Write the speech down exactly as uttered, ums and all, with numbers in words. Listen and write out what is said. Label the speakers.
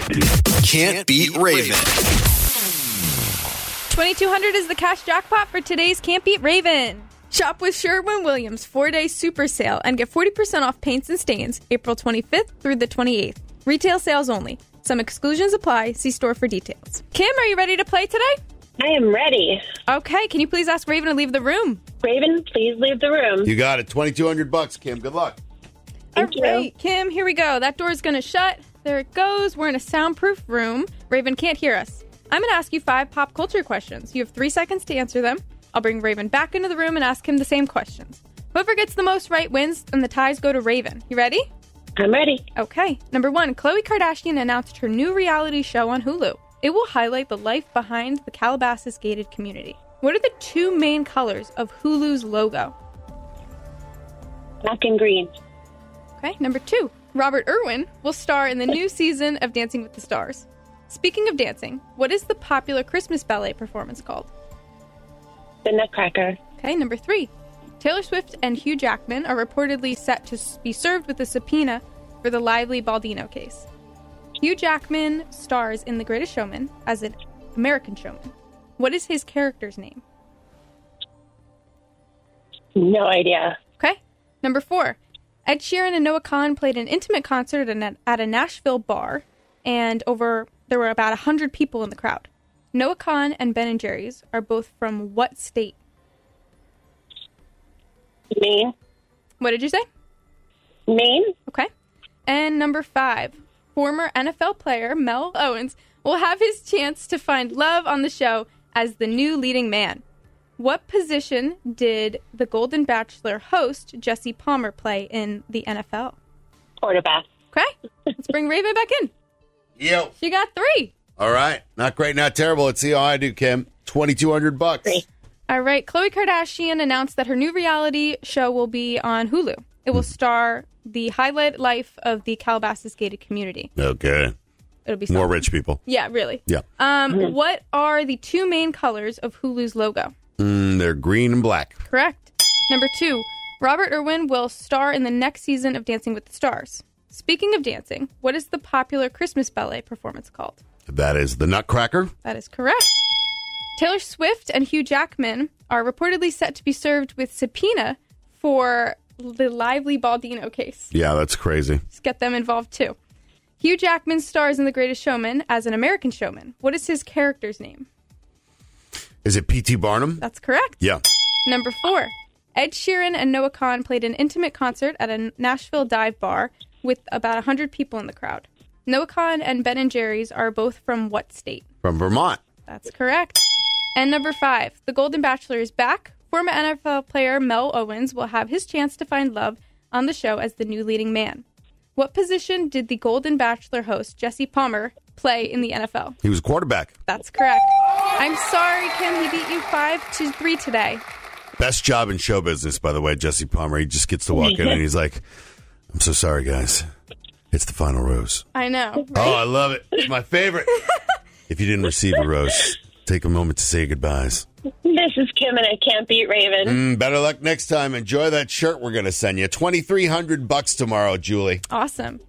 Speaker 1: Can't Beat Raven.
Speaker 2: twenty-two hundred is the cash jackpot for today's Can't Beat Raven. Shop with Sherwin-Williams four-day super sale and get forty percent off paints and stains April twenty-fifth through the twenty-eighth. Retail sales only. Some exclusions apply. See store for details. Kim, are you ready to play today?
Speaker 3: I am ready.
Speaker 2: Okay, can you please ask Raven to leave the room?
Speaker 3: Raven, please leave the room.
Speaker 4: You got it. twenty-two hundred bucks, Kim. Good luck.
Speaker 3: Thank
Speaker 2: All right, Kim, here we go. That door's going to shut. There it goes. We're in a soundproof room. Raven can't hear us. I'm going to ask you five pop culture questions. You have three seconds to answer them. I'll bring Raven back into the room and ask him the same questions. Whoever gets the most right wins, and the ties go to Raven. You ready?
Speaker 3: I'm ready.
Speaker 2: Okay. Number one, Khloe Kardashian announced her new reality show on Hulu. It will highlight the life behind the Calabasas gated community. What are the two main colors of Hulu's logo?
Speaker 3: Black and green.
Speaker 2: Okay. Number two, Robert Irwin will star in the new season of Dancing with the Stars. Speaking of dancing, what is the popular Christmas ballet performance called?
Speaker 3: The Nutcracker.
Speaker 2: Okay, number three. Taylor Swift and Hugh Jackman are reportedly set to be served with a subpoena for the Lively Baldino case. Hugh Jackman stars in The Greatest Showman as an American showman. What is his character's name?
Speaker 3: No idea.
Speaker 2: Okay. Number four. Ed Sheeran and Noah Kahan played an intimate concert at a Nashville bar, and over there were about one hundred people in the crowd. Noah Kahan and Ben and Jerry's are both from what state?
Speaker 3: Maine.
Speaker 2: What did you say?
Speaker 3: Maine.
Speaker 2: Okay. And number five, former N F L player Mel Owens will have his chance to find love on the show as the new leading man. What position did the Golden Bachelor host Jesse Palmer play in the N F L?
Speaker 3: Quarterback.
Speaker 2: Okay. Let's bring Raven back in.
Speaker 4: Yo.
Speaker 2: She got three.
Speaker 4: All right. Not great, not terrible. Let's see how I do, Kim. twenty-two hundred bucks.
Speaker 3: Three.
Speaker 2: All right. Khloe Kardashian announced that her new reality show will be on Hulu. It will star the highlight life of the Calabasas gated community.
Speaker 4: Okay.
Speaker 2: It'll be
Speaker 4: More
Speaker 2: something.
Speaker 4: rich people.
Speaker 2: Yeah, really.
Speaker 4: Yeah.
Speaker 2: Um, what are the two main colors of Hulu's logo?
Speaker 4: Mm, they're green and black.
Speaker 2: Correct. Number two, Robert Irwin will star in the next season of Dancing with the Stars. Speaking of dancing, what is the popular Christmas ballet performance called?
Speaker 4: That is the Nutcracker.
Speaker 2: That is correct. Taylor Swift and Hugh Jackman are reportedly set to be served with subpoena for the Lively Baldino case.
Speaker 4: Yeah, that's crazy.
Speaker 2: Let's get them involved too. Hugh Jackman stars in The Greatest Showman as an American showman. What is his character's name?
Speaker 4: Is it P T Barnum?
Speaker 2: That's correct.
Speaker 4: Yeah.
Speaker 2: Number four, Ed Sheeran and Noah Kahan played an intimate concert at a Nashville dive bar with about one hundred people in the crowd. Noah Kahan and Ben and Jerry's are both from what state?
Speaker 4: From Vermont.
Speaker 2: That's correct. And number five, The Golden Bachelor is back. Former N F L player Mel Owens will have his chance to find love on the show as the new leading man. What position did the Golden Bachelor host Jesse Palmer play in the N F L?
Speaker 4: He was a quarterback.
Speaker 2: That's correct. I'm sorry, Kim. He beat you five to three today.
Speaker 4: Best job in show business, by the way, Jesse Palmer. He just gets to walk in and he's like, I'm so sorry, guys. It's the final rose.
Speaker 2: I know.
Speaker 4: Oh, I love it. It's my favorite. If you didn't receive a rose, take a moment to say goodbyes.
Speaker 3: This is Kim, and I can't beat Raven.
Speaker 4: Mm, better luck next time. Enjoy that shirt we're going to send you. twenty-three hundred bucks tomorrow, Julie.
Speaker 2: Awesome.